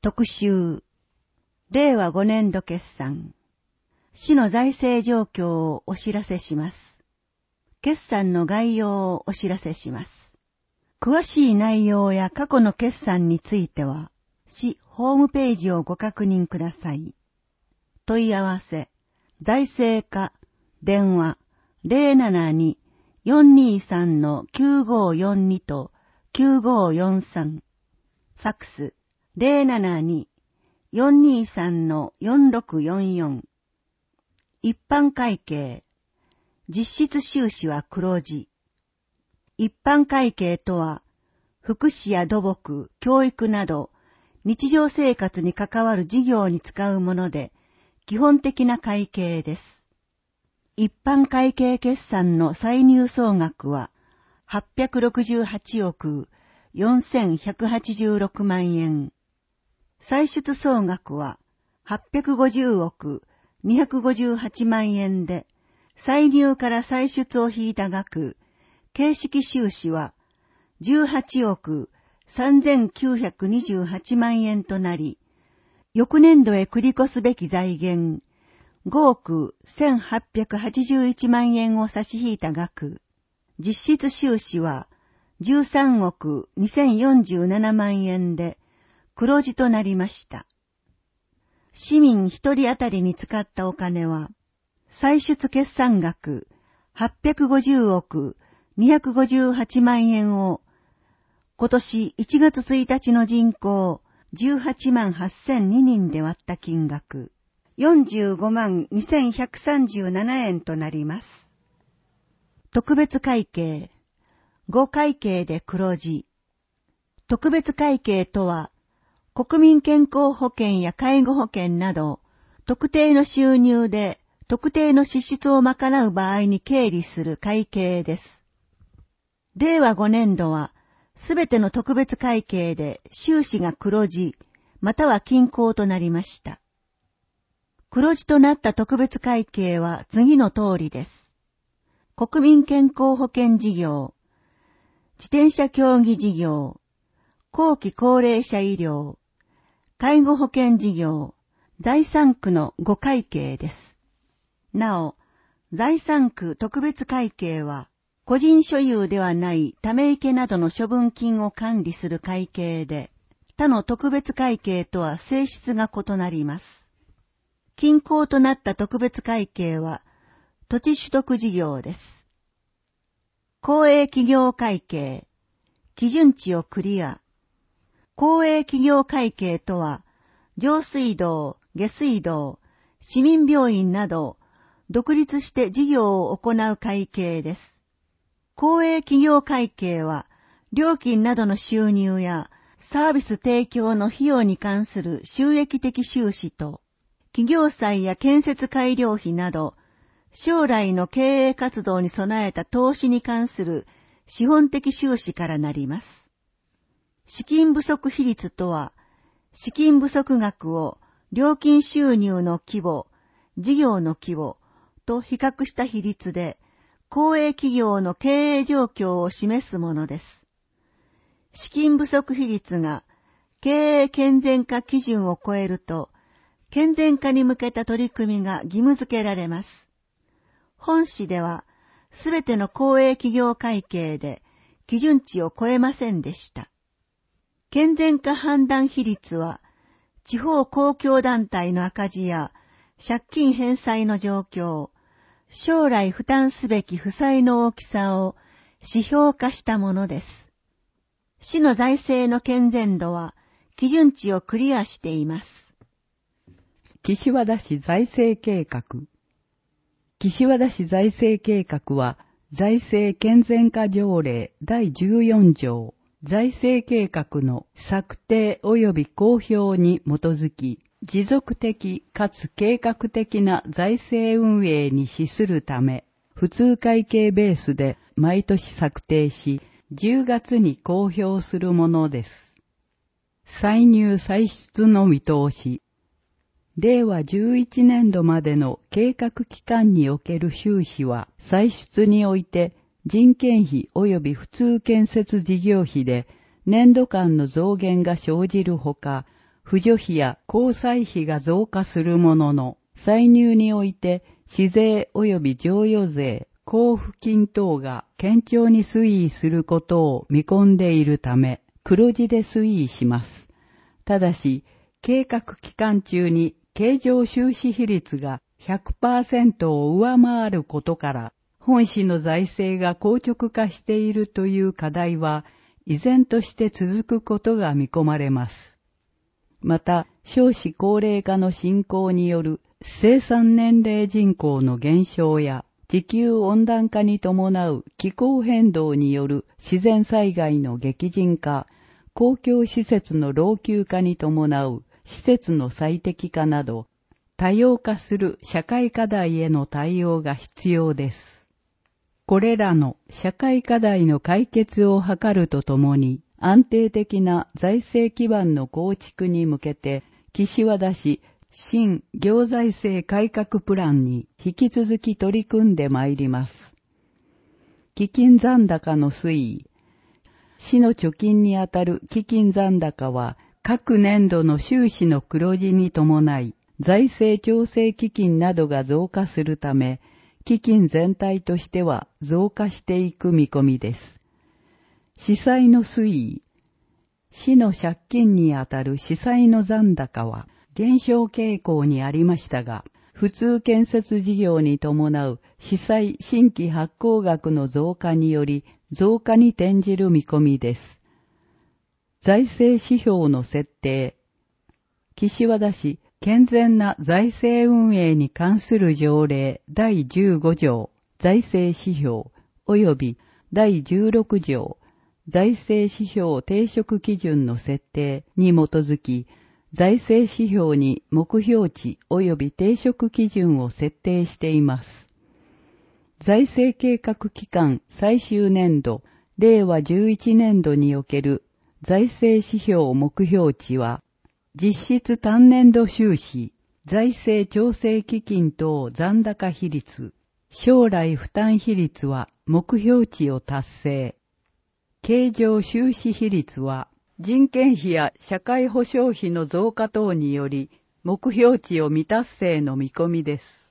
特集、令和5年度決算、市の財政状況をお知らせします。決算の概要をお知らせします。詳しい内容や過去の決算については、市ホームページをご確認ください。問い合わせ、財政課、電話、072-423-9542と9543、ファックス、072-423-4644。一般会計、実質収支は黒字。一般会計とは、福祉や土木、教育など、日常生活に関わる事業に使うもので、基本的な会計です。一般会計決算の歳入総額は、868億4186万円。歳出総額は、850億258万円で、歳入から歳出を引いた額、形式収支は、18億3928万円となり、翌年度へ繰り越すべき財源、5億1881万円を差し引いた額、実質収支は13億2047万円で黒字となりました。市民一人当たりに使ったお金は、歳出決算額850億258万円を今年1月1日の人口18万8002人で割った金額、45万2137円となります。特別会計、5会計で黒字。特別会計とは、国民健康保険や介護保険など、特定の収入で特定の支出を賄う場合に経理する会計です。令和5年度は、すべての特別会計で収支が黒字、または均衡となりました。黒字となった特別会計は次の通りです。国民健康保険事業、自転車競技事業、後期高齢者医療、介護保険事業、財産区の5会計です。なお、財産区特別会計は、個人所有ではないため池などの処分金を管理する会計で、他の特別会計とは性質が異なります。均衡となった特別会計は、土地取得事業です。公営企業会計、基準値をクリア。公営企業会計とは、上水道、下水道、市民病院など、独立して事業を行う会計です。公営企業会計は、料金などの収入やサービス提供の費用に関する収益的収支と、企業債や建設改良費など、将来の経営活動に備えた投資に関する資本的収支からなります。資金不足比率とは、資金不足額を料金収入の規模、事業の規模と比較した比率で、公営企業の経営状況を示すものです。資金不足比率が経営健全化基準を超えると、健全化に向けた取り組みが義務付けられます。本市では、すべての公営企業会計で基準値を超えませんでした。健全化判断比率は、地方公共団体の赤字や借金返済の状況、将来負担すべき負債の大きさを指標化したものです。市の財政の健全度は基準値をクリアしています。 岸和田市財政計画。岸和田市財政計画は、財政健全化条例第14条、財政計画の策定及び公表に基づき、持続的かつ計画的な財政運営に資するため、普通会計ベースで毎年策定し、10月に公表するものです。歳入歳出の見通し。令和11年度までの計画期間における収支は、歳出において人件費及び普通建設事業費で年度間の増減が生じるほか、 扶助費や交際費が増加するものの、歳入において市税及び譲与税、交付金等が堅調に推移することを見込んでいるため、黒字で推移します。ただし、計画期間中に経常収支比率が 100% を上回ることから、本市の財政が硬直化しているという課題は、依然として続くことが見込まれます。また、少子高齢化の進行による生産年齢人口の減少や、地球温暖化に伴う気候変動による自然災害の激甚化、公共施設の老朽化に伴う施設の最適化など、多様化する社会課題への対応が必要です。これらの社会課題の解決を図るとともに、安定的な財政基盤の構築に向けて、岸和田市新行財政改革プランに引き続き取り組んでまいります。基金残高の推移。市の貯金にあたる基金残高は、各年度の収支の黒字に伴い、財政調整基金などが増加するため、基金全体としては増加していく見込みです。市債の推移。市の借金にあたる市債の残高は減少傾向にありましたが、普通建設事業に伴う市債新規発行額の増加により増加に転じる見込みです。財政指標の設定。岸和田市健全な財政運営に関する条例第15条財政指標及び第16条財政指標定則基準の設定に基づき、財政指標に目標値及び定則基準を設定しています。財政計画期間最終年度、令和11年度における財政指標目標値は、実質単年度収支、財政調整基金等残高比率、将来負担比率は目標値を達成。経常収支比率は、人件費や社会保障費の増加等により、目標値を未達成の見込みです。